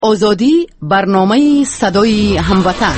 آزادی، برنامه صدای هموطن.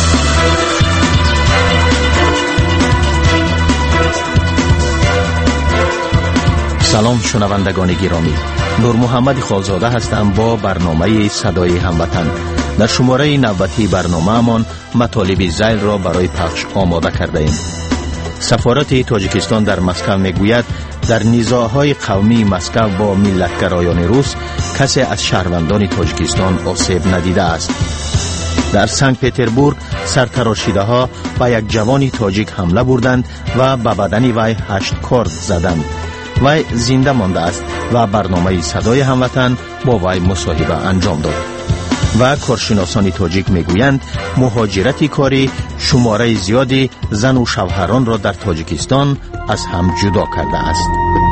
سلام شنوندگان گرامی، نور محمد خالزاده هستم با برنامه صدای هموطن. در شماره 90 برنامه امان مطالب ذیل را برای پخش آماده کرده ایم. سفارت تاجیکستان در مسکو میگوید در نزاع‌های قومی مسکو با ملت‌گرایان روس کسی از شهروندان تاجیکستان آسیب ندیده است. در سنت پتربورگ سرتراشیده‌ها به یک جوان تاجیک حمله بردند و به بدن وی 8 کارد زدند. وی زنده مانده است و برنامه صدای هموطن با وی مصاحبه انجام داد. و کارشناسان تاجیک میگویند مهاجرت کاری شماره زیادی زن و شوهران را در تاجیکستان از هم جدا کرده است.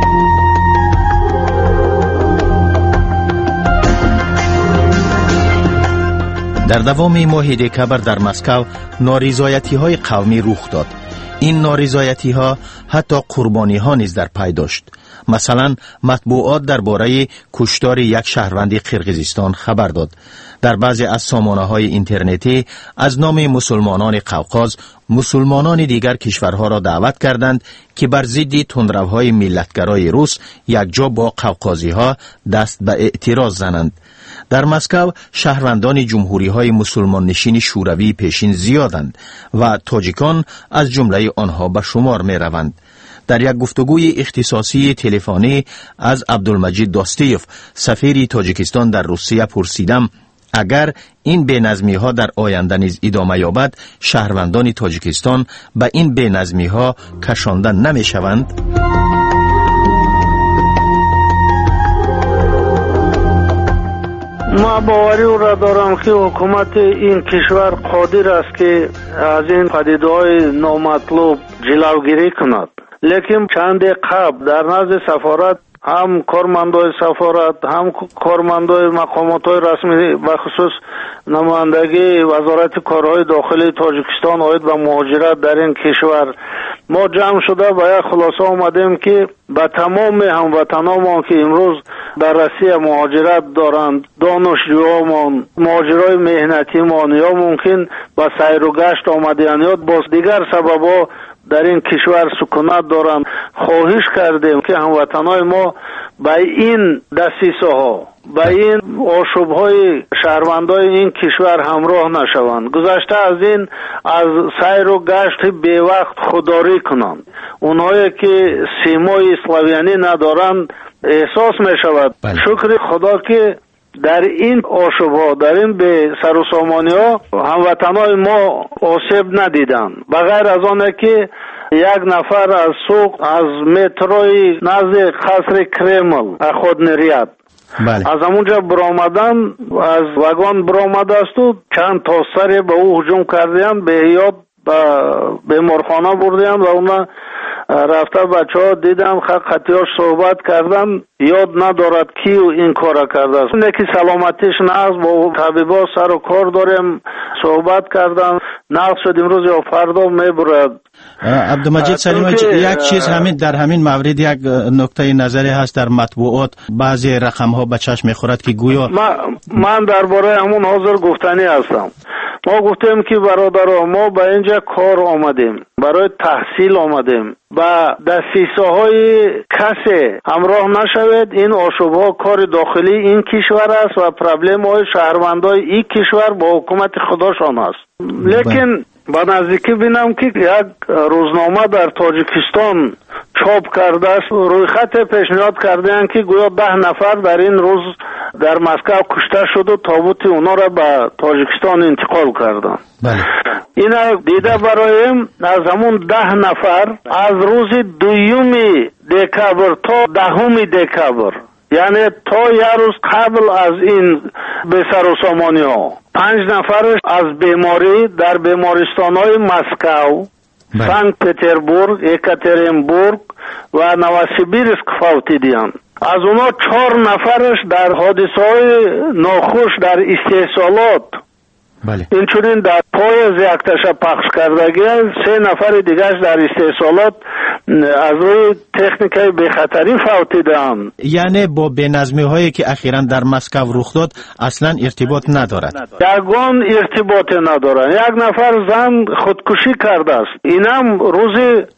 در دوام ماه دکبر در مسکو نارضایتی‌های قومی رخ داد. این نارضایتی‌ها حتی قربانی‌ها نیز در پی داشت. مثلا مطبوعات درباره کشتار یک شهروند قرقیزستان خبر داد. در بعضی از سامانه‌های اینترنتی از نام مسلمانان قوقاز مسلمانان دیگر کشورها را دعوت کردند که بر ضد تندروهای ملت‌گرای روس یکجا با قوقازی‌ها دست به اعتراض زنند. در مسکو شهروندان جمهوری‌های مسلمان نشین شوروی پیشین زیادند و تاجیکان از جمله آنها به شمار می‌روند. در یک گفتگوی اختصاصی تلفنی از عبدالمجید داستیف سفیر تاجیکستان در روسیه پرسیدم اگر این بینظمی ها در آینده نیز ادامه یابد شهروندان تاجیکستان به این بینظمی ها کشانده نمی شوند؟ ما باوری را دارم که حکومت این کشور قادر است که از این پدیده‌های نامطلوب جلوگیری کند. لیکن چند قبل در نزد سفارت هم کارمندای سفارت هم کارمندای مقامات‌های رسمی و خصوص نمایندگی وزارت کارهای داخلی تاجیکستان آید به مهاجرت در این کشور ما جمع شده و یک خلاصه آمدیم که به تمام هموطنان که امروز در روسیه مهاجرت دارند، دانشجویان، مهاجرای مهنتیمان یا ممکن با سیر و گشت آمدن یا با دیگر سببا در این کشور سکونت دارند، خواهش کردیم که هموطنان ما به این دسیسه ها به این آشوب‌های شهروندای این کشور همراه نشوند. گذشته از این از سیر و گشت بی وقت خودداری کنند. اونهایی که سیمای اسلاویانی ندارند احساس می شود. شکر خدا که در این آشوب‌ها در این به سر و سامانی‌ها هموطنان ما آسیب ندیدند، بغیر از آنه که یک نفر از سوق از متروی نزد قصر کرمل خود نریاد. بله. از همونجا برآمدن از واگن برآمده است و چند تا سر به او هجوم کردند، به یاد به بیمارخانه بردند و اونا رفته بچه‌ها دیدم خطیاش صحبت کردن یاد ندارد کی این کار کرده است. اینه که سلامتیش نقص با طبیبا سر و کار داریم صحبت کردن نقص شد امروز یا فردا میبرد. عبدالمجید سلیمی یک چیز همین در همین مورد یک نکته نظری هست در مطبوعات بعضی رقم ها به چشم میخورد که گویا من درباره همون حاضر گفتنی هستم. ما گفتیم که برادرها ما به اینجا کار آمدیم، برای تحصیل آمدیم، با دسیسه های کسی همراه نشوید. این آشوب‌ها کار داخلی این کشور است و پرابلم های شهروندای این کشور با حکومت خودشان است. لیکن با نزدیکی بینم که یک روزنامه در تاجیکستان چاپ کرده است، روی خط پیشنهاد کردن که گویا 10 نفر در این روز در مسکو کشته شد و تابوت اونا را به تاجیکستان انتقال کردن. بله. اینا دیده برایم از همون 10 نفر از روز 2 دکبر تا 10 دکبر، یعنی تا یک روز قبل از این به سر و سامانی ها 5 نفرش از بیماری در بیمارستان‌های مسکو، سنت پتربورگ، اکاترینبورگ و نوسیبیرسک فوتیدند. از اونا 4 نفرش در حادثه‌های ناخوش در استحصالات بله. اینچنین در پای زیکتش پخش کردگی، 3 نفر دیگرش در استحصالات از روی تکنیکای بخطری فوتیدند. یعنی با بینظمی هایی که اخیراً در مسکو رخ داد اصلا ارتباط ندارد. یگان ارتباط ندارد. یک نفر زن خودکشی کرده است. اینم روز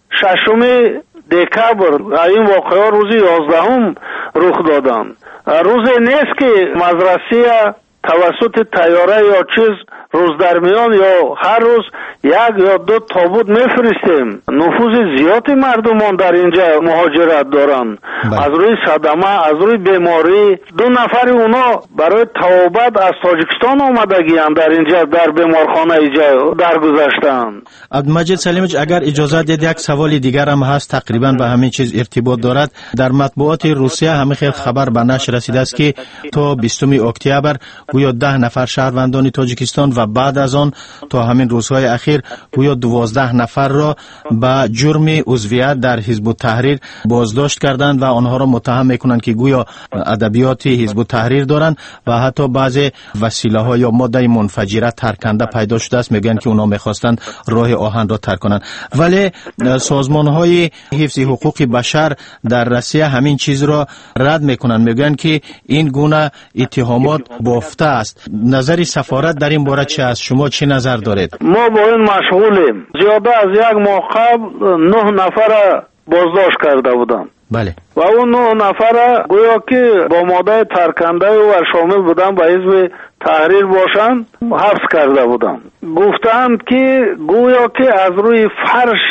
6 دکبر، این واقعا روز 11 رخ دادند. روز نیست که مدرسه توسط طیاره یا چیز روز در میان یا هر روز 1 یا 2 تابوت میفرستیم. نفوذ زیادی مردمان در اینجا مهاجرت دارن. از روی صدمه، از روی بیماری 2 نفر اونا برای توبت از تاجیکستان آمدگیان در اینجا در بیمارخانه اینجا درگذشتن. عبدالمجید سلیمویچ، اگر اجازه دید یک سوال دیگر هم هست، تقریبا به همین چیز ارتباط دارد. در مطبوعات روسیه همه خیلی خبر به نشر رسیده است که تا 20 اکتبر گویا 10 نفر شهروندان تاجیکستان و بعد از آن تا همین روزهای اخیر گویا 12 نفر را به جرم عضویت در حزب التحریر بازداشت کردند و آنها را متهم میکنند که گویا ادبیات حزب التحریر دارند و حتی بعضی وسیله ها یا ماده منفجره ترکنده پیدا شده است. میگن که اونا میخواستند راه آهن را ترک کنند، ولی سازمان های حفظ حقوق بشر در روسیه همین چیز را رد میکنند. میگن که این گونه اتهامات بافته است. نظر سفارت در این باره چه است؟ شما چه نظر دارید؟ ما با این مشغولیم. زیاده از 1 ماه قبل 9 نفر بازداشت کرده بودند. بله. و اون 9 نفر گویا که با ماده ترکنده و شامل بودن به حزب تحریر باشند حبس کرده بودند. گفتند که گویا که از روی فرش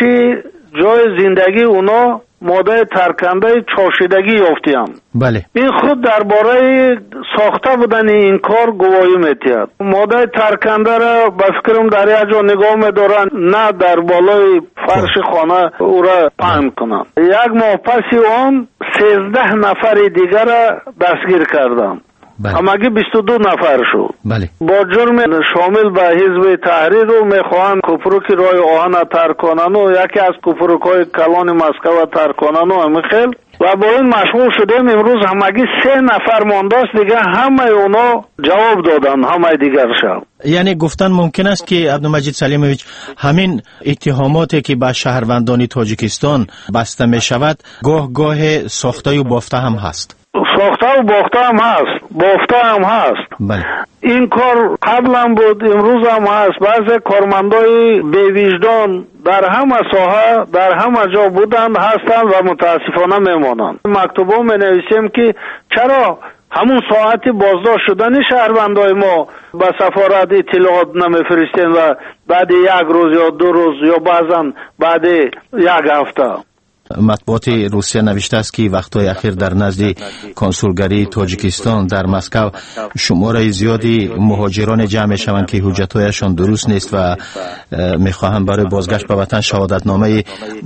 جای زندگی اونا ماده ترکنده چاشیدگی یافتیم. بله. این خود درباره ساخته بودن این کار گواهی می‌دهد. ماده ترکنده را به فکرم در یک جا نگاه می‌دارن، نه در بالای فرش خانه او را پهن کنند. 1 ماه پس آن 13 نفر دیگر را دستگیر کردند. همگی 22 نفر شد. بله. با جرم شامل به حزب تحریر رو میخواهند کپروک رای آهن ترک کنند و یکی از کپروک‌های کلان مسکو ترک کنند و همین خیل. و با این مشغول شدیم. امروز همگی 3 نفر مانده است دیگه، همه اونا جواب دادن، همه دیگر شد. یعنی گفتن ممکن است که عبدالمجید سلیمویچ همین اتهاماتی که به شهروندان تاجیکستان بسته می شود گاه ساخته و بافته هم هست. ساخته و باخته هم هست، بافته هم هست. بله. این کار قبل هم بود، امروز هم هست. بعضی کارمندای بی‌وجدان در همه ساحه در همه جا بودند، هستند و متاسفانه میمانند. مکتوبا می نویسیم که چرا همون ساعتی بازداشت شدن شهروندای ما به سفارت اطلاعات نمیفرستین و بعد 1 روز یا 2 روز یا بعضا بعد 1 هفته. مطبوعات روسیه نوشته است که وقتهای اخیر در نزد کنسولگری تاجیکستان در مسکو شمار زیادی مهاجران جمع شوند که حجت‌هایشان درست نیست و میخواهند برای بازگشت به وطن شهادتنامه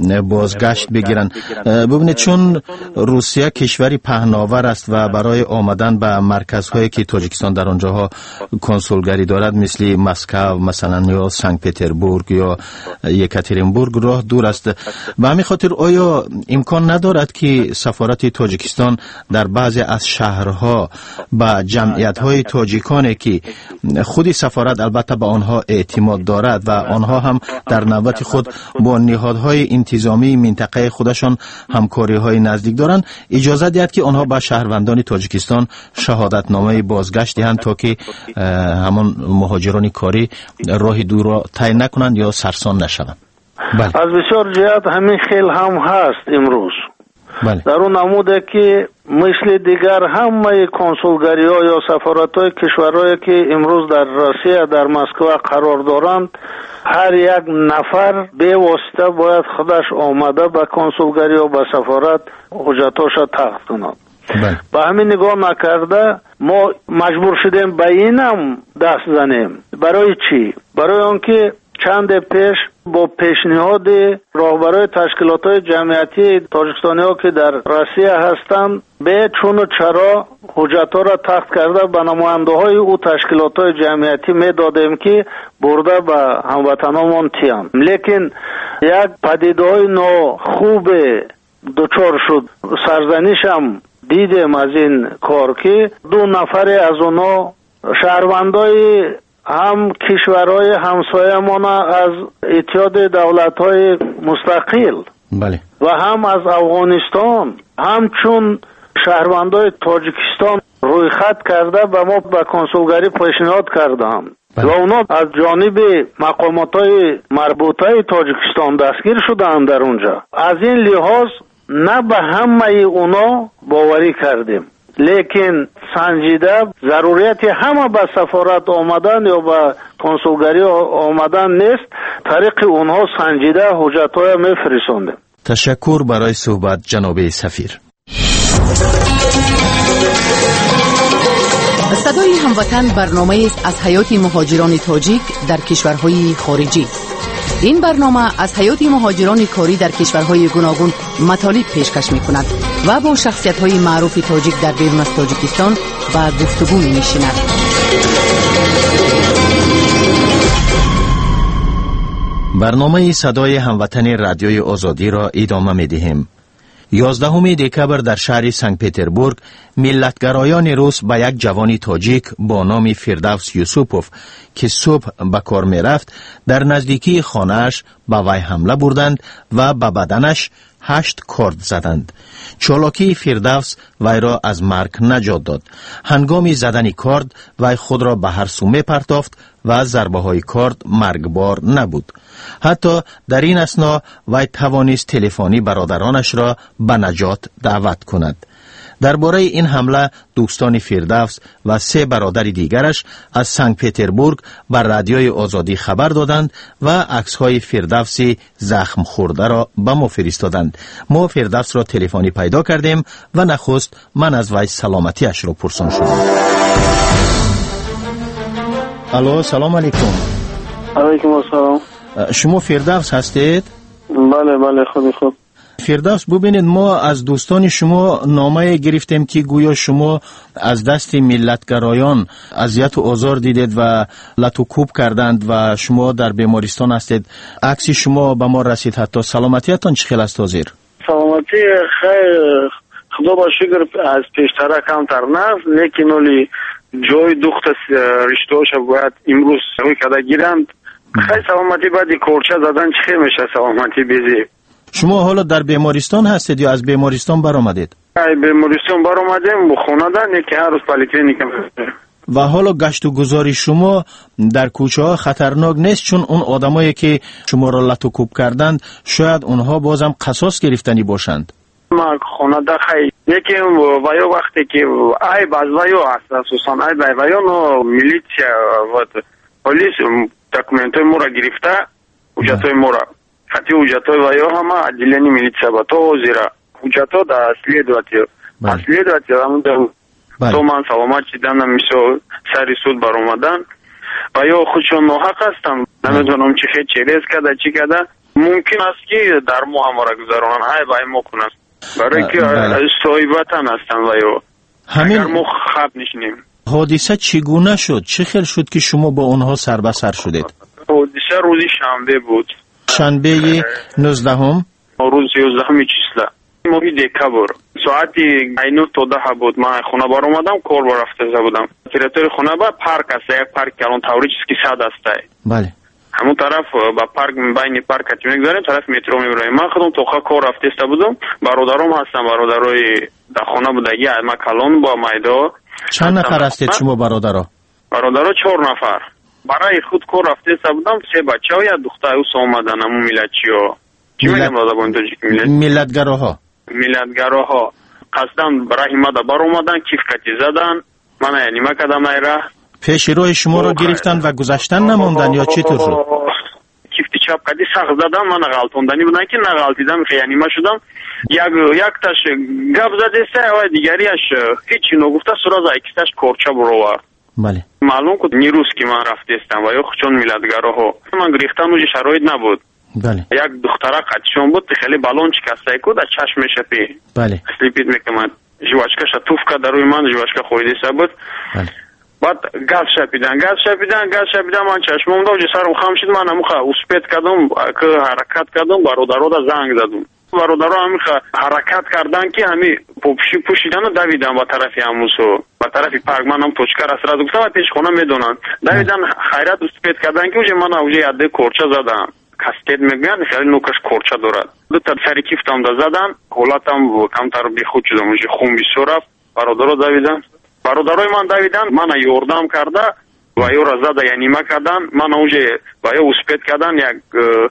بازگشت بگیرند. ببینید، چون روسیه کشوری پهناور است و برای آمدن به مرکزهایی که تاجیکستان در آنجاها کنسولگری دارد مثل مسکو مثلا یا سنت پترزبورگ یا یکاترینبورگ راه دور است. به همین خاطر آیا امکان ندارد که سفارت تاجیکستان در بعضی از شهرها با جمعیت‌های تاجیکانی که خودی سفارت البته به آنها اعتماد دارد و آنها هم در نوبت خود با نهادهای انتظامی منطقه خودشان همکاری‌های نزدیک دارند، اجازه دهد که آنها به شهروندان تاجیکستان شهادتنامه بازگشت دهند تا که همان مهاجران کاری راه دور را طی نکنند یا سرسان نشوند؟ بله. از بسیار جهت همین خیل هم هست امروز. بله. در اون نموده که مثل دیگر همه کنسولگری ها یا سفارت های کشورهایی که امروز در روسیه در مسکو قرار دارند، هر یک نفر به واسطه باید خودش آمده به کنسولگری و به سفارت حجتاش تخت کند. به همین نگاه نکرده ما مجبور شدیم به اینم دست زنیم. برای چی؟ برای آنکه چند پیش با پیشنهاد راهبرای تشکیلات‌های جمعیتی تاجیکستانی‌ها که در روسیه هستند به چون و چرا حجت‌ها را تخت کرده به نماینده‌های او تشکیلات‌های جمعیتی می‌دادیم که برده به هموطنانمان تیان. لیکن یک پدیده‌های خوب دچار شد. سرزنشم دیدیم از این کار که 2 نفر از اونا شهروندای هم کشورهای همسایه‌مان از اتحاد دولت‌های مستقل بله. و هم از افغانستان همچون شهروندای تاجیکستان روی خط کرده و ما به کنسولگری پیشنهاد کردم و اونا از جانب مقامات‌های مربوطه تاجیکستان دستگیر شدند در اونجا. از این لحاظ نه به همه اونا باوری کردیم، لیکن سنجیده ضروریت همه به سفارت آمدن یا به کنسولگری آمدن نیست. طریق اونها سنجیده حجت‌های میفرستاندیم. تشکر برای صحبت جناب سفیر. صدای هموطن برنامه است از حیات مهاجران تاجیک در کشورهای خارجی. این برنامه از حیات مهاجران کاری در کشورهای گوناگون مطالب پیشکش می کند و با شخصیت‌های معروف تاجیک در بیرون از تاجیکستان و گفتگو می نشیند. برنامه صدای هموطن رادیوی آزادی را ادامه می دهیم. 11 دکبر در شهر سنت پتربورگ ملتگرایان روس به یک جوان تاجیک با نام فردوس یوسوپوف که صبح به کار می رفت در نزدیکی خانه‌اش به وی حمله بردند و به بدنش 8 کارد زدند. چالاکی فردوس وی را از مرگ نجات داد. هنگام زدن کارد وی خود را به هر سو می پرتافت و ضربه های کارد مرگبار نبود. حتی در این اثنا وی توانست تلفنی برادرانش را به نجات دعوت کند. درباره این حمله دوستان فردوس و 3 برادر دیگرش از سنت پتربورگ بر رادیوی آزادی خبر دادند و عکس‌های فردوس زخم خورده را به ما فرستادند. ما فردوس را تلفنی پیدا کردیم و نخست من از وی سلامتیش را پرسان شدم. الو، سلام علیکم. علیکم السلام. شما فردوس هستید؟ بله خود. فردوس، ببینید ما از دوستان شما نامه گرفتیم که گویا شما از دست ملتگرایان اذیت و آزار دیدید و لطوکوب کردند و شما در بیمارستان هستید. عکس شما به ما رسید. حتی سلامتیتان چخیل است حاضر؟ سلامتی خیر خدا با شکر از پیشتر کمتر نه، لیکن ولی جای دخت رشتهاش باید امروز روی کده گیرند. خیلی سلامتی بعدی کورچه زدن چه میشه سلامتی بیزی. شما حالا در بیمارستان هستید یا از بیمارستان برآمدید؟ بیمارستان برآمدیم، خونه‌دان که هر روز پلیکلینیک. و حالا گشت و گذاری شما در کوچه ها خطرناک نیست؟ چون اون آدمایی که شما را لطوکوب کردند شاید اونها بازم قصاص گرفتنی باشند. ما خونه‌دا خیلی لیکن وایو وقتی که ای باز وایو اساسا ای وایو نو میلیشیا و پلیس دکومنتای مورا گرفته حجتای مورا خطی حجتای وایو همه عدلنی میلیشیا با تو زیرا حجتا دا следователь همون تو من سلامت چیدن میشو سری سود بر اومدن وایو خودشون ناحق هستم. نمیدونم چی خیلی چریز کرده چی کرده. ممکن است که در مو همارا گذارونن های بای مو کنست برای که صاحبتن هستن وایو اگر مو خواب نشنیم. حادثه چگونه شد؟ چه خیل شد که شما با اونها سر به سر شدید؟ حادثه روزی شنبه بود. شنبه 19 روز 11 چیسله ماهی دکبر ساعتی 9 تا 10 بود. من خونه بار اومدم کار بار رفته بودم. تریتوری خونه با پارک است، یک پارک کلان توریچ کی ساده است. بله. همون طرف با پارک بین پارک که میگذاریم طرف مترو میبریم. من خودم تو کار رفته بودم. برادرام هستم، برادرای در خونه بودگی ما کلان با مایدا. چند نفر هستید شما برادرها؟ برادرها 4 نفر. برای خود کار رفته بودم. 3 بچه و یک دختر اوس اومدن. همون ملتچیو چی میگم زبان تاجیک ملتگراها قصدن برای ماده بار اومدن کیف کتی زدن. من یعنی ما کدام ایره پیش روی شما رو گرفتن و گذشتن نموندن یا چی طور شد؟ کیفتی چاپ کدی سخت زدن. من غلطوندنی بودن که نغلطیدم خیلی ما شدم. یک تاش گپ زده سه و دیگریش هیچی نگفته سراز ایکستاش کورچا برو. بله. معلوم کد نیروز که من رفته استم و یا چون ملتگراها من گرفتن اوج شرایط نبود. بله. یک دختره قدشون بود خیلی بالون شکسته کد از چشمش پی. بله. سلیپید میکنم. جواشکش توف کرد روی من جواشک خویده بود. بله. بعد گاز شپیدن من چشمم دو سرم خام شد. من همون اسپیت کردم که حرکت کردم برادرها زنگ زدم. برادرها همین حرکت کردن که همین پوشیدن و دویدن با طرفی هموسو با طرفی پارک. من هم پوچکر از را گفتم پیش خونه میدونن دویدن خیرت اسپیت کردن که اوج من اوج یاده کورچا زدم. کاستد میگن، خیلی نوکش کورچه دارد. دو تا سری کیفتم دا زدن، حالتم کمتر بیخود شدم، خون بسیار رفت. برادرها دویدن، برادرای من دویدن، من یاردم کرده و یا را زده یا نیمه کردن. من اونجا و یا اسپید کردن، یک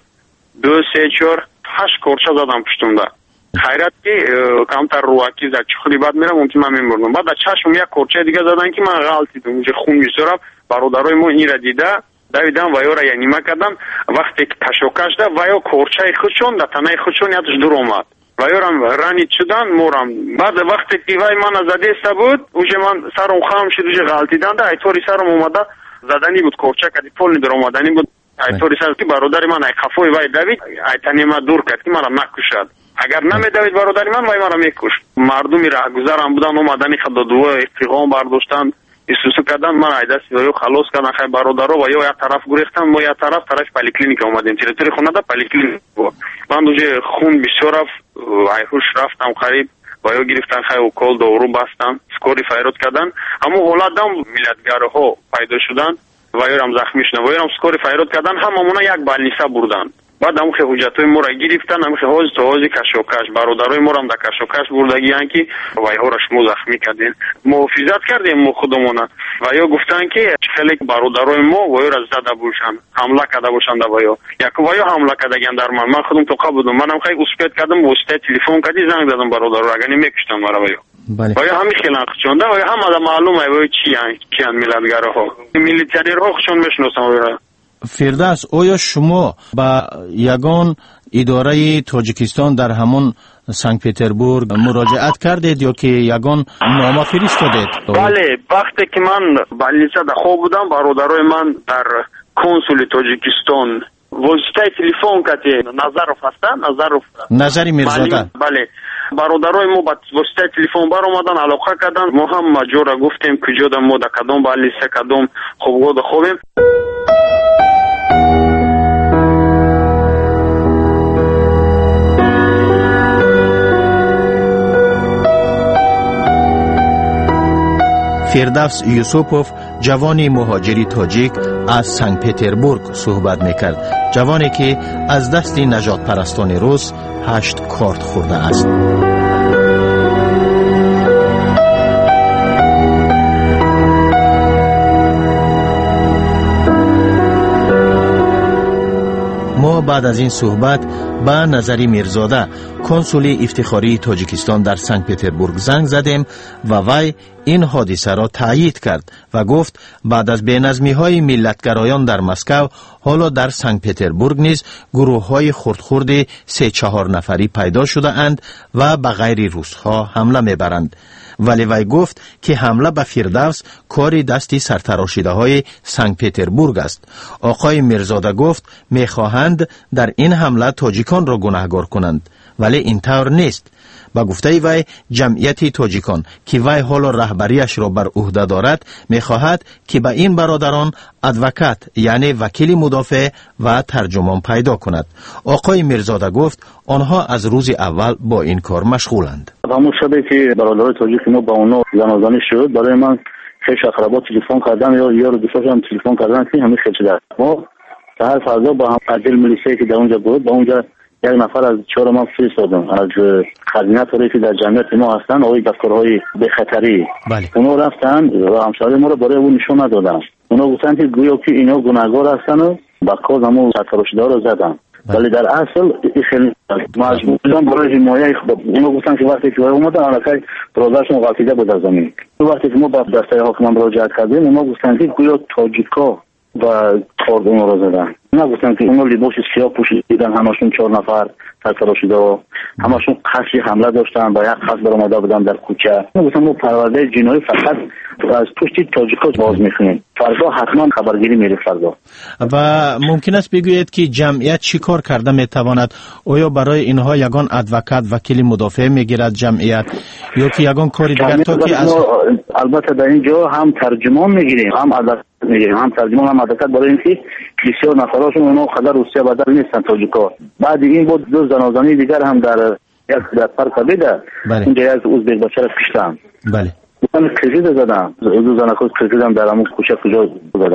2 3 4 8 کورچه زدم پشتم ده. خیرت که کمتر روحکی زد چخلی بد میرم ممکن من میمردم. بعد چشم یک کورچه دیگه زدن که من غلطیدم، اونجا خون بسیار رفت. برادرای ما این را دیده دویدن و یا را یا نیمه کردن. وقتی که تشوکش ده و یا کورچه خودشون ده تنه خودشون یادش دور اومد و یارم رانید شدن مورم. بعد وقتی که وای من زده است بود اونجا من سرم خام شد، اونجا غلطیدن ده ایطوری سرم اومده زدنی بود، کورچه کدی پول ندر اومدنی بود. ایطوری سر که برادر من ای خفوی وای دوید ایتنی ما دور کرد که مرا نکشد. اگر نمی دوید برادر من وای مرا میکشت. مردمی راه گذرم بودن اومدنی خدا دو استقام برداشتن اسوسو کردن، من ایداسی و خلاص کردن. خیلی برادرها و یا طرف گریختن، ما یا طرف پلیکلینیک اومدیم. تریتوری خونه ده پلیکلینیک بود. من اونجا خون بسیار رفت، ایهوش رفتم قریب و یا گرفتن خیلی کل دورو بستن، سکوری فیروت کردن. همون حالت دم ملتگرها پیدا شدن و یا هم زخمی شدن و یا هم سکوری فیروت کردن. هممونا یک بالنیسه بردن. بعد هم خیلی حجتای ما را گرفتن، هم خیلی حوز تو حوزی کشوکش برادرای ما را هم در کشوکش بردگی هنگی و یا رش مو زخمی کردین. محافظت کردیم ما خودمونا و یا گفتن که خیلی برادرای ما و یا را زده باشن، حمله کرده باشن و یا حمله کردگن در من خودم تو قبل بودم. منم خیلی اسپید کردم، واسطه تلفن کردی زنگ دادم برادر را اگه نمیکشتن مرا و یا بله. و یا همین خیلی خشونده و یا هم معلومه و چی هن ملتگرها میلیتری‌ها خشون میشناسن. فردوس، آیا شما با یگان اداره تاجیکستان در همون سنت پتربورگ مراجعت کردید یا که یگان نامه فرستادید؟ بله، وقتی که من بالنیسه در خواب بودم برادرای من در کنسول تاجیکستان واسطه تلفن کردی نظرف هستن، نظری میرزاده. بله، برادرای ما با واسطه تلفن بر اومدن، علاقه کردن. ما هم مجبور گفتیم کجا در ما در کدام بالنیسه کدام خوبیم. فردوس یوسوپوف، جوانی مهاجری تاجیک از سنت پتربورگ صحبت میکرد. جوانی که از دست نجات پرستان روس 8 کارت خورده است. ما بعد از این صحبت به نظری میرزاده، کنسول افتخاری تاجیکستان در سنت پتربورگ زنگ زدیم و وی این حادثه را تایید کرد و گفت بعد از بینظمی‌های ملتگرایان در مسکو، حالا در سنت پتربورگ نیز گروه‌های خرد 3-4 نفری پیدا شده اند و به غیر روس‌ها حمله میبرند. ولی وی گفت که حمله به فردوس کاری دستی سرتراشیده های سنت پتربورگ است. آقای میرزاده گفت میخواهند در این حمله تاجیکان را گناهکار کنند، ولی این طور نیست. با گفته وی جمعیت تاجیکان که وی حالا رهبریش را بر عهده دارد میخواهد که به این برادران ادوکات یعنی وکیل مدافع و ترجمان پیدا کند. آقای میرزاده گفت آنها از روز اول با این کار مشغولند. همون شبه که برادرای تاجیک ما با اونا زنازانی شد، برای من خیلی اقربا تلفن کردن یا دوستاشم تلفن کردن که همین خیلی شده. ما هر فردا با هم عدل ملیسه که در اونجا بود، با اونجا یک نفر از 4 ما فرستادم از خزینه طوری که در جمعیت ما هستن، آقای دفترهای بخطری. بله. اونا رفتن و همسایه ما رو برای اون نشون ندادن. اونا گفتن که گویا که اینا گناهکار هستن و با کاز همون سرتراشیده رو زدن. ولی در اصل خیلی مجبور بودن برای حمایت خود. اونا گفتن که وقتی که اومدن علاقه برادرشون غلطیده بود از زمین. وقتی که ما با دسته حاکمان مراجعه کردیم، اونا گفتن که گویا تاجیکا و کاردون رو زدن. نگفتن که اونا لباس سیاه پوشیدن، همشون 4 نفر سرتراشیده و همشون قصد حمله داشتن، با یک قصد برآمده بودن در کوچه. گفتن ما پرونده جنایی فقط از پشت تاجیکا باز می‌کنیم. فردا حتما خبرگیری میره فردا. و ممکن است بگویید که جمعیت چی کار کرده میتواند؟ آیا برای اینها یگان ادوکات وکیل مدافع میگیرد جمعیت یا که یگان کاری دیگر تا که از البته در اینجا هم ترجمان میگیریم، هم ادوکات میگیریم، هم ترجمان هم ادوکات، برای اینکه بسیار نفراشون اونا خبر روسیه بدل نیستن تاجیکا. بعد این بود 2 زنازانی دیگر هم در پارک بیده. اونجا از ازبک بچه را کشتن. بله. من کشید زدم، 2 زن خود کشیدم در همون کوچه کجا زدم.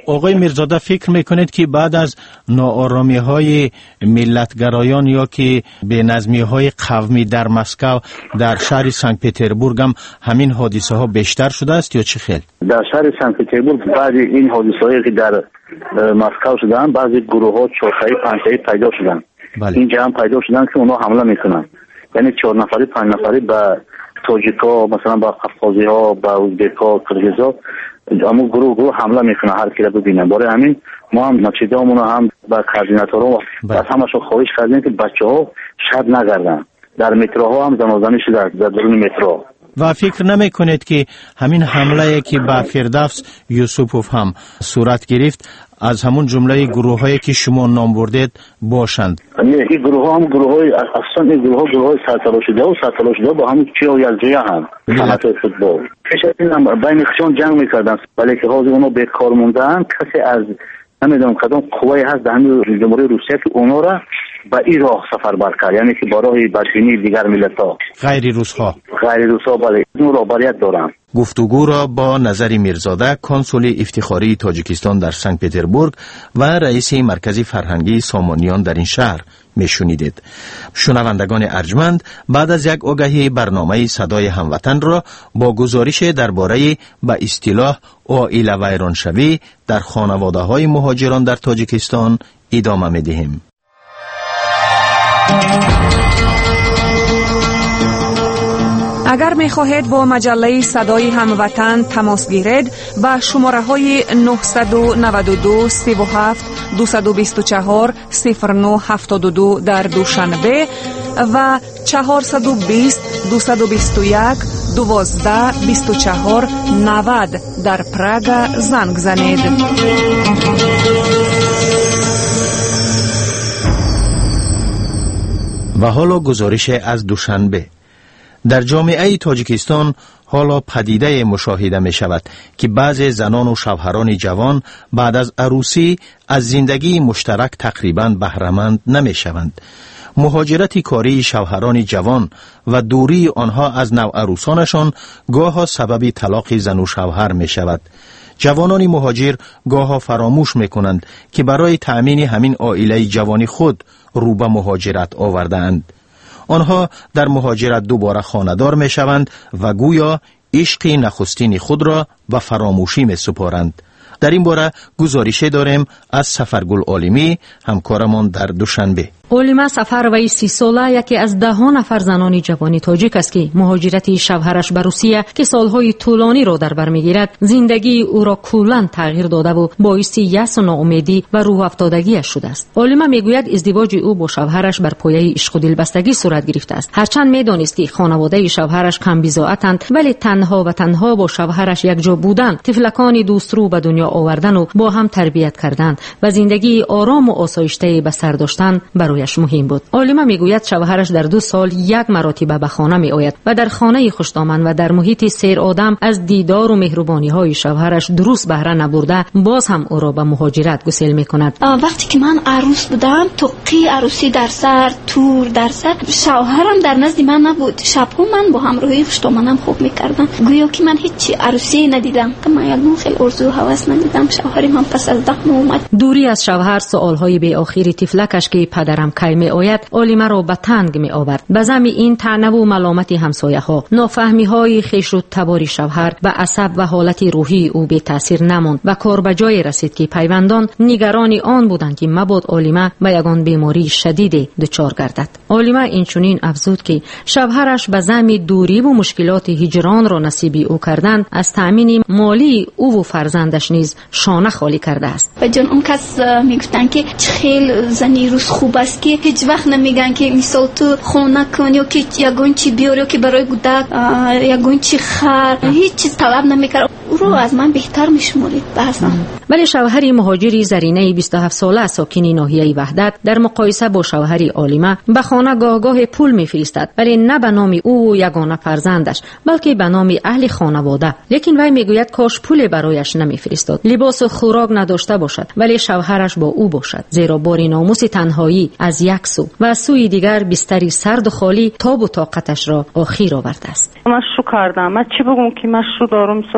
آقای میرزاده فکر میکنید که بعد از ناآرامی های ملتگرایان یا که بینظمی های قومی در مسکو در شهر سنت پتربورگ هم همین حادثه ها بیشتر شده است یا چه خیل؟ در شهر سنت پتربورگ بعد این حادثه هایی که در مسکو شدن بعضی گروه ها 4-5 پیدا شدن. اینجا هم پیدا شدن که اونا حمله میکنن، یعنی 4 نفری 5 نفری به تاجیکا مثلا به قفقازی ها به ازبکا کرگیزا اما گروه حمله میکنه هر کی را ببینن. برای همین ما هم نتیجه‌مون هم با کوردیناتورها از همشون خواهش کردیم که بچه‌ها شب نگردن. در متروها هم زنازنی شده در درون مترو. و فکر نمی کنید که همین حمله که به فردوس یوسفوف هم صورت گرفت از همون جمله گروه هایی که شما نام بردید باشند؟ این گروه ها هم گروه های اصلا این گروه های سرتلاشده با همون چی های الجیه هم صنعت فوتبال کشتین هم بین خشان جنگ میکردن، ولی که حاضر اونا به کار موندن کسی از نمیدونم کدام قوی هست در همین جمهوری روسیه که اونا را به این راه سفر برکرد، یعنی که برای بدبینی دیگر ملت ها غیر روس ها بله این را باید دارن. گفتگو را با نظر میرزاده کنسول افتخاری تاجیکستان در سنت پتربورگ و رئیس مرکز فرهنگی سامانیان در این شهر میشنیدید. شنوندگان ارجمند، بعد از یک آگهی برنامه صدای هموطن را با گزارش درباره به اصطلاح عائله ویرانشوی در خانواده های مهاجران در تاجیکستان ادامه میدهیم. اگر می خواهید با مجله صدای هموطن تماس گیرید با شماره های 992 37 224 0972 در دوشنبه و 420 221 12 24 90 در پراگ زنگ زنید. و حالا گزارش از دوشنبه. در جامعه تاجیکستان حالا پدیده مشاهده می شود که بعضی زنان و شوهران جوان بعد از عروسی از زندگی مشترک تقریباً بهره‌مند نمی شوند. مهاجرت کاری شوهران جوان و دوری آنها از نوعروسانشان گاهی سبب طلاق زن و شوهر می شود. جوانان مهاجر گاهی فراموش می کنند که برای تأمین همین عائله جوانی خود رو به مهاجرت آورده‌اند. آنها در مهاجرت دوباره خانه‌دار می شوند و گویا عشق نخستین خود را به فراموشی می سپارند. در این باره گزارشی داریم از سفرگل عالمی، همکارمان در دوشنبه. عالمه سفر وی 30 ساله یکی از 10 نفر زنان جوانی تاجیک است که مهاجرت شوهرش به روسیه که سالهای طولانی را در بر میگیرد زندگی او را کلاً تغییر داده و باعث یأس و ناامیدی و روح افتادگیش شده است. عالمه میگوید ازدواج او با شوهرش بر پایه عشق و دلبستگی صورت گرفته است. هرچند میدانست که خانواده شوهرش کم بی‌ضاعتند، ولی تنها با شوهرش یک جا بودن، طفلکان دوسترو به دنیا آوردن و با هم تربیت کردن و زندگی آرام و آسایشته به سر داشتن برایش مهم بود. عالمه میگوید شوهرش در 2 سال 1 مرتبه به خانه می آید و در خانه خوش‌دامن و در محیط سیر آدم از دیدار و مهربانی های شوهرش درست بهره نبرده باز هم او را به مهاجرت گسیل می کند. وقتی که من عروس بودم توقی عروسی در سر، تور در سر، شوهرم در نزد من نبود. شب‌ها من با همراهی خوش‌دامنم خوب می‌کردم، گویا که من هیچ عروسی ندیدم. من یک خیلی آرزو هوس ندیدم. شوهرم هم پس از 10 ماه اومد. دوری از شوهر، سوال‌های بی آخری طفلکش که پدرم کی می آید عالمه را به تنگ می آورد. به ضمن این طعنه و ملامت همسایه ها، نافهمی های خویش و تبار شوهر به عصب و حالت روحی او بی تاثیر نماند و کار به جای رسید که پیوندان نگران آن بودند که مبادا عالمه به یگان بیماری شدید دچار گردد. عالمه اینچنین افزود که شوهرش به ضمن دوری و مشکلات هجران را نصیب او کردند از تامین مالی او و فرزندش نیز شانه خالی کرده است. بجان اون کس میگفتن که خیلی زنی روز خوب است که هیچ وقت نمیگن که مثال تو خونه کن یا که یگون چی بیاری که برای کودک یگون چی خر، هیچ چیز طلب نمیکرد. او رو از من بهتر میشمرید بحثا. ولی شوهری مهاجری زرینه 27 ساله ساکن ناحیه وحدت در مقایسه با شوهری عالمه به خانه گاه پول میفرستد، ولی نه به نام او و یگانه فرزندش بلکه به نام اهل خانواده. لیکن وی میگوید کاش پول برایش نمیفرستاد، لباس و خوراک نداشته باشد ولی شوهرش با او باشد، زیرا بار ناموس تنهایی از یک سو و از سوی دیگر بستری سرد و خالی تاب و طاقتش را آخیر آورده است. من شو کردم، من چی بگم که من شو دارم، من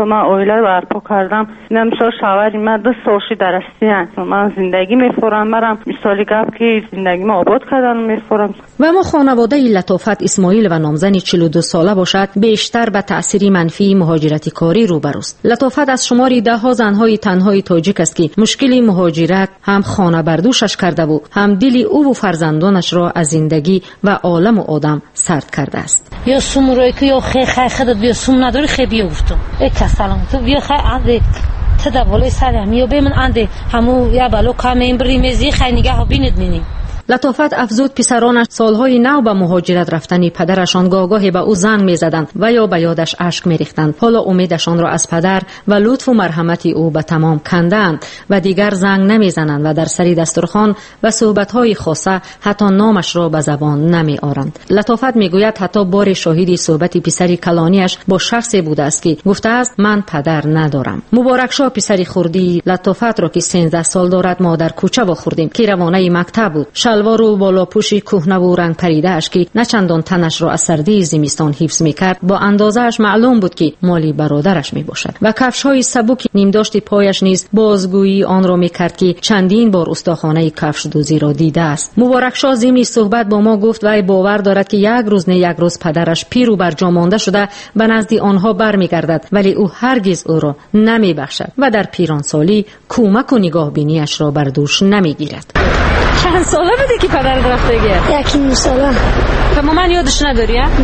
عائله برپا کردم. نمیشه شوهر من 2 سالشی درستی هستم. من زندگی میفورم برم مثالی گپ که زندگی ما آباد کردن میفورم. و ما خانواده لطافت اسماعیل و نامزن 42 ساله باشد بیشتر به تأثیر منفی مهاجرت کاری روبروست. لطافت از شماری 10 زنهای تنهای تاجیک است که مشکل مهاجرت هم خانه بردوشش کرده و هم دل او و فرزندانش را از زندگی و عالم و آدم سرد کرده است. یا سومروی که یا خیلی بیا سوم نداری خیلی بیافتم ای کسالم تو بیا خیلی انده تداولی سرم یا به من انده همو یا بلو کام این بریمزی خیلی نگه ها بیند مینیم. لطافت افزود پسرانش سالهای نو به مهاجرت رفتن پدرشان گاهی به او زنگ می‌زدند و یا به یادش اشک می‌ریختند. حالا امیدشان را از پدر و لطف و مرحمت او به تمام کندند و دیگر زنگ نمی‌زنند و در سری دسترخوان و صحبت‌های خاصه حتی نامش را به زبان نمی‌آورند. لطافت می‌گوید حتی بار شاهدی صحبت پسری کلانیش با شخصی بوده است که گفته است من پدر ندارم. مبارکشاه پسری خردی لطافت را که 13 سال دارد ما در کوچه واخوردیم که روانه مکتب بود. شلوار و بالاپوشی کهنه و رنگ پریده اش که نه چندان تنش را از سردی زمستان حفظ می‌کرد با اندازه اش معلوم بود که مالی برادرش میباشد و کفش‌های سبک نیمداشت پایش نیز بازگویی آن را می‌کرد که چندین بار استخوانه کفش دوزی را دیده است. مبارکشاه ضمن صحبت با ما گفت و باور دارد که یک روز نه یک روز پدرش پیر و برجا مانده شده به نزد آنها برمیگردد ولی او هرگز او را نمیبخشد و در پیرانسالی کمک و نگاه بینیش را بر دوش نمیگیرد. چند ساله بودی که پدر رفته؟ 1 ساله. تو من یادش نداری؟ نه.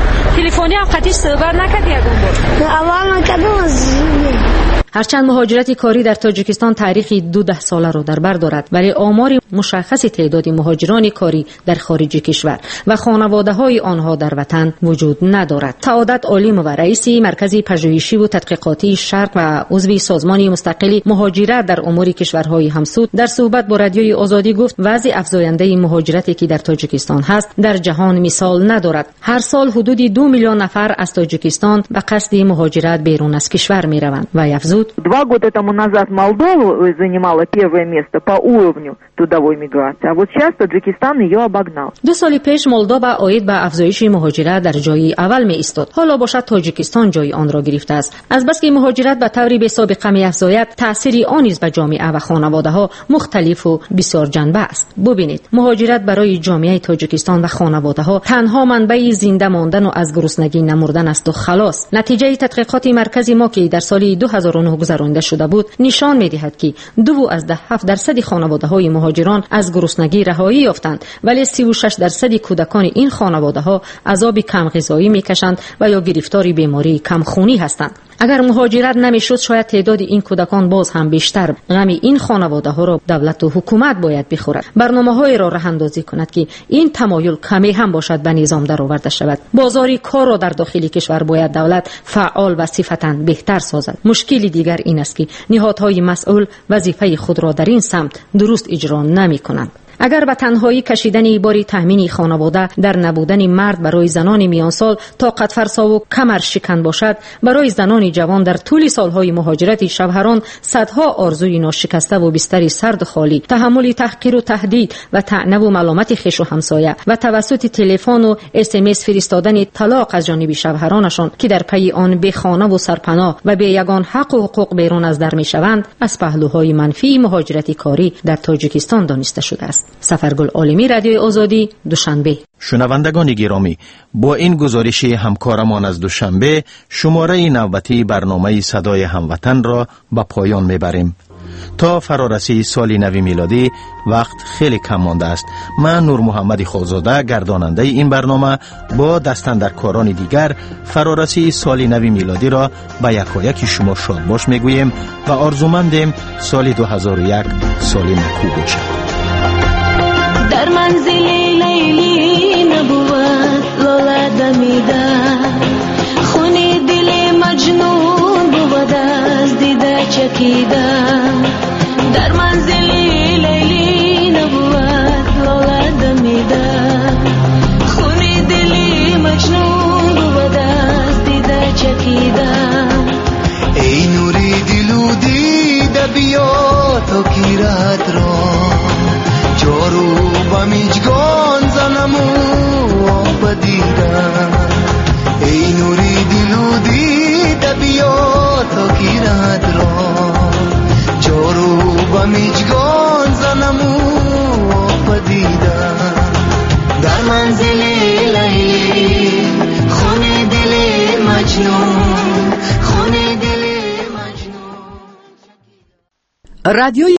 تلفنی هم قطعی صحبت نکردی یکم بود؟ نه اول نکردم از هرچند مهاجرت کاری در تاجیکستان تاریخی 12 ساله را در بر دارد ولی آمار مشخص تعداد مهاجران کاری در خارج کشور و خانواده‌های آنها در وطن وجود ندارد. سعادت عالم و رئیس مرکز پژوهشی و تحقیقاتی شرق و عضو سازمان مستقل مهاجرت در امور کشورهای همسود در صحبت با رادیوی آزادی گفت وضع افزاینده مهاجرتی که در تاجیکستان هست در جهان مثال ندارد. هر سال حدود 2 میلیون نفر از تاجیکستان به قصد مهاجرت بیرون از کشور می‌روند و افزود 2 года тому назад Молдова занимала первое место по уровню трудовой миграции, а вот сейчас Таджикистан ее обогнал. 2 سال پیش مولداوا عاید به افزایش مهاجرت در جای اول می ایستاد. حالا باشد تاجیکستان جای آن را گرفته است. از بس که مهاجرت به طوری بی سابقه می افزاید، تأثیری آن نیز به جامعه و خانواده‌ها مختلف و بسیار جنبه است. ببینید، مهاجرت برای جامعه تاجیکستان و خانواده‌ها تنها منبع زنده ماندن و از گرسنگی نمردن است و خلاص. نتیجه تحقیقات مرکزی ما که در سال 2009 گذرانده شده بود نشان می‌دهد که 2.7% خانواده‌های مهاجران از گرسنگی رهایی یافتند ولی 36% کودکان این خانواده‌ها عذاب کم غذایی می‌کشند و یا گرفتار بیماری کم خونی هستند. اگر مهاجرت نمی‌شد شاید تعداد این کودکان باز هم بیشتر. غم این خانواده‌ها را دولت و حکومت باید بخورد. برنامه‌هایی را راه‌اندازی کند که این تمایل کمی هم باشد به نظام درآورده شود. بازاری کار را در داخل کشور باید دولت فعال و صفتاً بهتر سازد. مشکلی دیگر این است که نهادهای مسئول وظیفه خود را در این سمت درست اجرا نمی‌کنند. اگر به تنهایی کشیدن باری تامین خانواده در نبودن مرد برای زنان میانسال طاقت فرسا و کمر شکن باشد، برای زنان جوان در طول سالهای مهاجرت شوهران صدها آرزوی ناشکسته و بستری سرد و خالی، تحمل تحقیر و تهدید و طعنه و ملامت خویش و همسایه و توسط تلفن و SMS فرستادن طلاق از جانب شوهرانشان که در پی آن به خانه و سرپناه و به یگان حق و حقوق بیرون از در میشوند، از پهلوهای منفی مهاجرت کاری در تاجیکستان دانسته شده است. سفرگل عالمی، رادیوی آزادی، دوشنبه. شنوندگان گرامی، با این گزارش همکارمان از دوشنبه شماره نوبتی برنامه صدای هموطن را به پایان میبریم. تا فرارسی سال نو میلادی وقت خیلی کم مانده است. من نور محمد خالزاده گرداننده این برنامه با دستاندرکاران دیگر فرارسی سال نو میلادی را به یکایک شما شاد باش میگوییم و آرزومندیم سال 2001 سال نیکو باشد. در منزل لیلی نبود لاله دمیده، خونی دل مجنون بود از دیده چکیده. در منزل لیلی نبود لاله دمیده، خونی دل مجنون بود از دیده چکیده. ای نوری دلو دیده بیا تو کی راحت را جارو با میجگان زنمو بدیدم. ای نوری دلو دیده بیا تو کی کینت را جارو با میجگان زنمو پدیدم در منزل لیلی خونه دل مجنون خونه دل مجنون. رادیوی